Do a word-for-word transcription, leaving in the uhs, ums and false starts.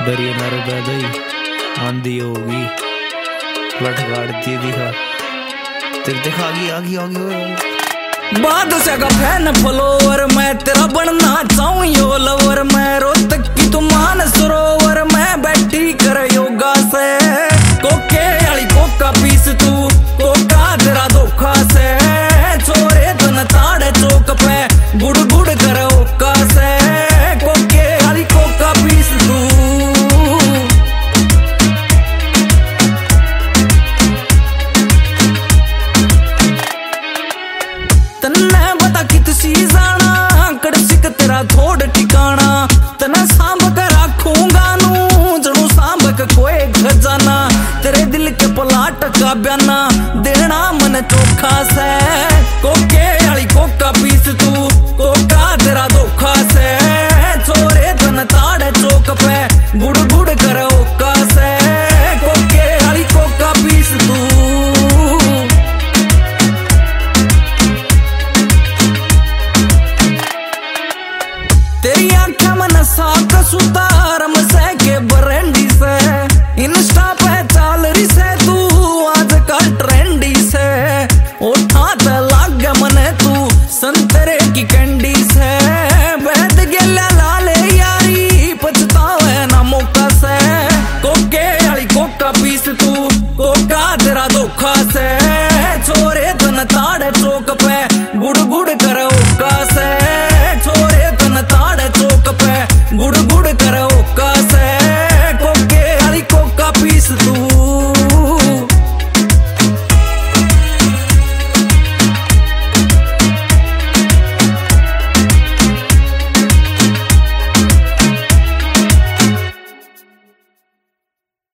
दरिया नारे बैदई आंधी होगी लठ गाड़ती दिखा तेरे दिखा आगी आगी आगी बादशाह का फैन फॉलोवर मैं तेरा बनना चाहूं यो लवर मैं रोहतक की तू मान सरोवर मैं बैठी कर योगा से कोके वाली कोका पीस तू कोका तेरा धोखा से छोरे तन ताड़े चौक पे गुड़ गुड़ कर ओका से कोके वाली कोका पीस तू तन्ने बता कित सी जाना कड़सिक तेरा थोड़ ठिकाना तना सांभ कर रखूंगा नू जणू सांभ का कोई खजाना तेरे दिल के पलाट का बयाना देना मन चोखा से कोके वाली कोका पीस तू कोका तेरा धोखा से छोरे तन ताड़े चौक पे गुड़ गुड़ कर ओका से कोके वाली कोका पीस तू तेरी आंखें में नशा का सुतारम से के ब्रांडी से इंस्टा पे चाल रही से तू आजकल ट्रेंडी से उठाते लाग मने तू संतरे की कैंडी से बैठ गया लाले यारी पछतावे ना मौका से कोके वाली कोका पीस तू कोका तेरा धोखा से छोरे तन ताड़े चौक पे गुड़ गुड़ कर ओका से छोरे तन ताड़े चौक पे गुड़